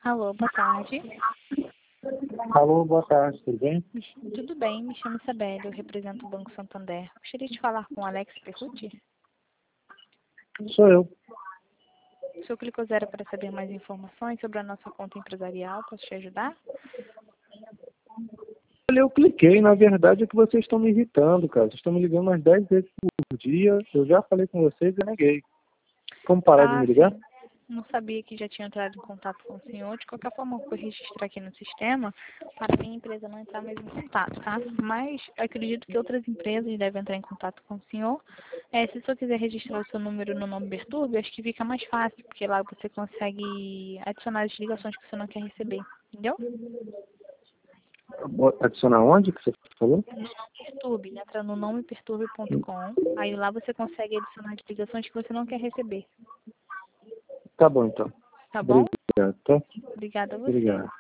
Alô, boa tarde. Alô, boa tarde, tudo bem? Tudo bem, me chamo Isabelle, eu represento o Banco Santander. Gostaria de falar com o Alex Perruti? Sou eu. O senhor clicou zero para saber mais informações sobre a nossa conta empresarial, posso te ajudar? Olha, eu cliquei, na verdade é que vocês estão me irritando, cara. Vocês estão me ligando umas 10 vezes por dia. Eu já falei com vocês e neguei. Como parar de me ligar? Sim. Não sabia que já tinha entrado em contato com o senhor. De qualquer forma, eu vou registrar aqui no sistema para a minha empresa não entrar mais em contato, tá? Mas acredito que outras empresas devem entrar em contato com o senhor. Se o senhor quiser registrar o seu número no nome Berturbe, acho que fica mais fácil, porque lá você consegue adicionar as ligações que você não quer receber, entendeu? Adicionar onde que você falou? No nome Perturbe, entra no nomeperturbe.com, aí lá você consegue adicionar as ligações que você não quer receber, Tá bom, então. tá bom? Obrigado, tá? Obrigada a você. Obrigado.